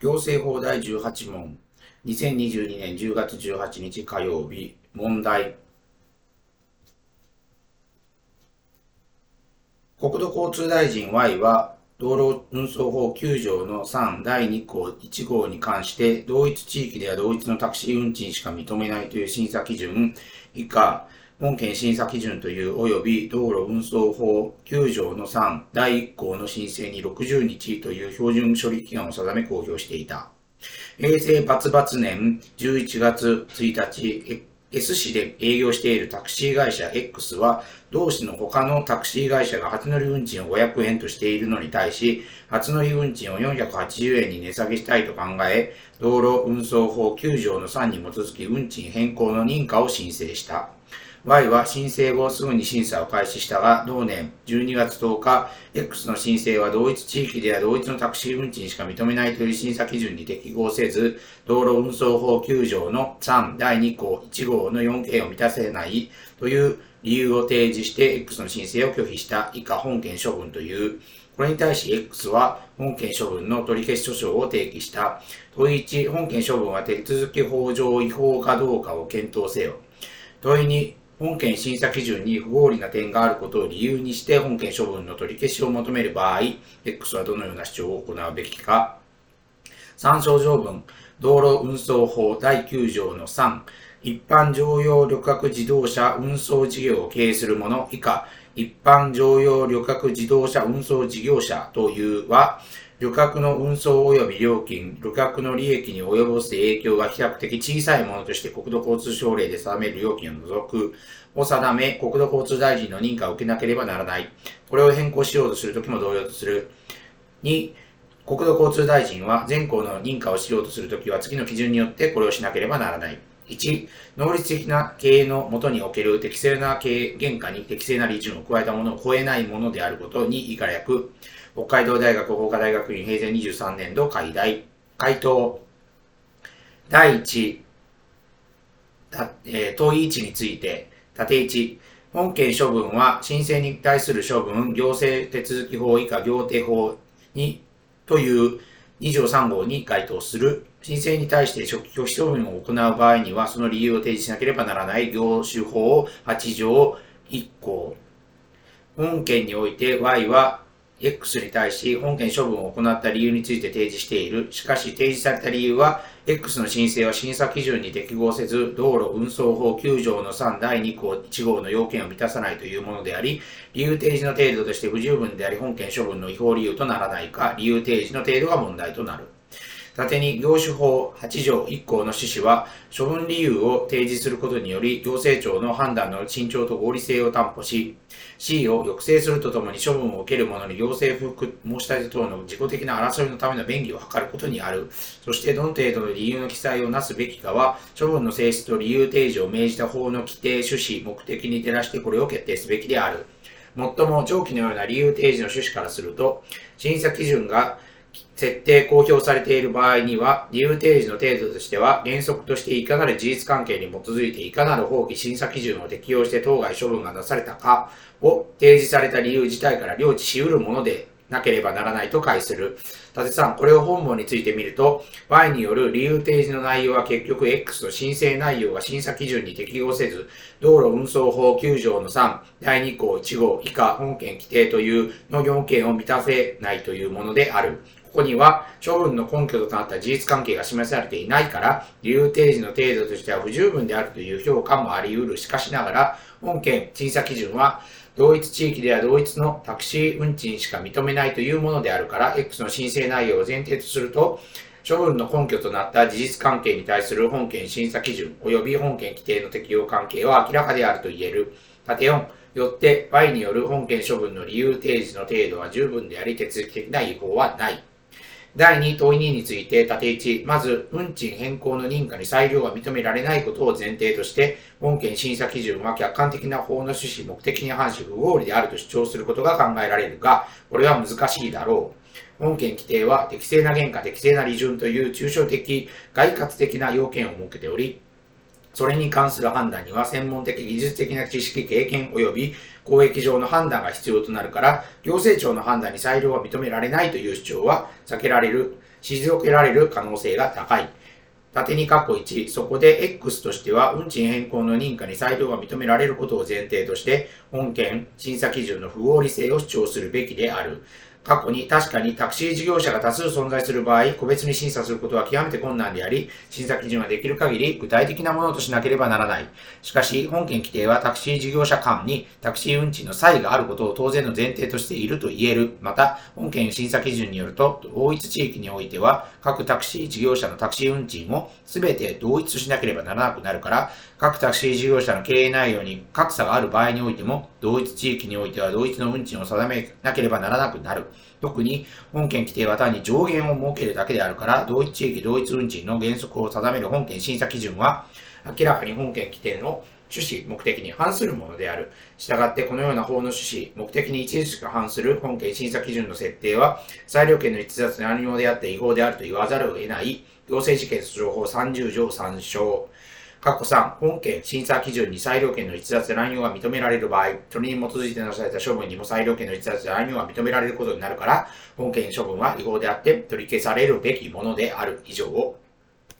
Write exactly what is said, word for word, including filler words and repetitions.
行政法第じゅうはち問、にせんにじゅうにねんじゅうがつじゅうはちにち火曜日、問題。国土交通大臣 Y は、道路運送法きゅう条のさんだいに項いち号に関して、同一地域では同一のタクシー運賃しか認めないという審査基準以下、本件審査基準という及び道路運送法きゅう条のさんだいいっ項の申請にろくじゅうにちという標準処理期間を定め公表していた。平成バツバツ年じゅういちがつついたち、S 市で営業しているタクシー会社 X は、同市の他のタクシー会社が初乗り運賃をごひゃくえんとしているのに対し、初乗り運賃をよんひゃくはちじゅうえんに値下げしたいと考え、道路運送法きゅう条のさんに基づき運賃変更の認可を申請した。Y は申請後すぐに審査を開始したが、同年じゅうにがつとおか、X の申請は同一地域では同一のタクシー運賃しか認めないという審査基準に適合せず、道路運送法きゅう条のさんだいに項いち号のよんけいを満たせないという理由を提示して X の申請を拒否した以下本件処分という。これに対し X は本件処分の取り消し訴訟を提起した。問いいち、本件処分は手続き法上違法かどうかを検討せよ。問いに、本件審査基準に不合理な点があることを理由にして本件処分の取り消しを求める場合、X はどのような主張を行うべきか。参照条文、道路運送法だいきゅう条のさん、一般乗用旅客自動車運送事業を経営する者以下、一般乗用旅客自動車運送事業者というは、旅客の運送及び料金、旅客の利益に及ぼす影響が比較的小さいものとして国土交通省令で定める料金を除くを定め、国土交通大臣の認可を受けなければならない。これを変更しようとするときも同様とする。に、国土交通大臣は全項の認可をしようとするときは次の基準によってこれをしなければならない。いち、能率的な経営の下における適正な経営原価に適正な利潤を加えたものを超えないものであること。に、以下略。北海道大学法科大学院平成にじゅうさんねん度解題。回答。だいいち、えー、問いいちについて、縦いち、本件処分は申請に対する処分、行政手続法以下行政法にというに条さん号に該当する。申請に対して拒否処分を行う場合には、その理由を提示しなければならない業種法はち条いっ項。本件において Y はX に対し本件処分を行った理由について提示している。しかし提示された理由は X の申請は審査基準に適合せず、道路運送法きゅう条のさんだいに項いち号の要件を満たさないというものであり、理由提示の程度として不十分であり、本件処分の違法理由とならないか、理由提示の程度が問題となる。縦に業種法はち条いっ項の趣旨は、処分理由を提示することにより、行政庁の判断の慎重と合理性を担保し、C を抑制するとともに処分を受ける者に行政不服申し立て等の自己的な争いのための便宜を図ることにある。そしてどの程度の理由の記載をなすべきかは、処分の性質と理由提示を命じた法の規定、趣旨、目的に照らしてこれを決定すべきである。もっとも上記のような理由提示の趣旨からすると、審査基準が設定公表されている場合には、理由提示の程度としては、原則としていかなる事実関係に基づいていかなる法規審査基準を適用して当該処分がなされたかを提示された理由自体から領知し得るものでなければならないと解する。立さん、これを本文についてみると、Y による理由提示の内容は結局 X の申請内容が審査基準に適合せず、道路運送法きゅう条のさんだいに項いち号以下本件規定というの要件を満たせないというものである。ここには処分の根拠となった事実関係が示されていないから、理由提示の程度としては不十分であるという評価もあり得る。しかしながら、本件審査基準は、同一地域では同一のタクシー運賃しか認めないというものであるから、X の申請内容を前提とすると、処分の根拠となった事実関係に対する本件審査基準及び本件規定の適用関係は明らかであると言える。縦よん、よって Y による本件処分の理由提示の程度は十分であり、手続き的な違法はない。だいに問いにについて、縦いち、まず、運賃変更の認可に裁量が認められないことを前提として、本件審査基準は客観的な法の趣旨、目的に反し不合理であると主張することが考えられるが、これは難しいだろう。本件規定は、適正な原価、適正な利潤という抽象的、概括的な要件を設けており、それに関する判断には専門的技術的な知識経験及び公益上の判断が必要となるから、行政庁の判断に裁量は認められないという主張は避けられる。 退けられる可能性が高い。縦に括弧いち、そこで X としては、運賃変更の認可に裁量が認められることを前提として、本件審査基準の不合理性を主張するべきである。過去に確かにタクシー事業者が多数存在する場合、個別に審査することは極めて困難であり、審査基準はできる限り具体的なものとしなければならない。しかし、本件規定はタクシー事業者間にタクシー運賃の差異があることを当然の前提としていると言える。また、本件審査基準によると、同一地域においては、各タクシー事業者のタクシー運賃を全て同一しなければならなくなるから、各タクシー事業者の経営内容に格差がある場合においても、同一地域においては同一の運賃を定めなければならなくなる。特に、本件規定は単に上限を設けるだけであるから、同一地域同一運賃の原則を定める本件審査基準は、明らかに本件規定の趣旨、目的に反するものである。したがって、このような法の趣旨、目的に著しく反する本件審査基準の設定は、裁量権の逸脱乱用であって違法であると言わざるを得ない、行政事件訴訟法さんじゅう条さん章。括弧さん、本件審査基準に裁量権の逸脱乱用が認められる場合、それに基づいてなされた処分にも裁量権の逸脱乱用が認められることになるから、本件処分は違法であって取り消されるべきものである以上を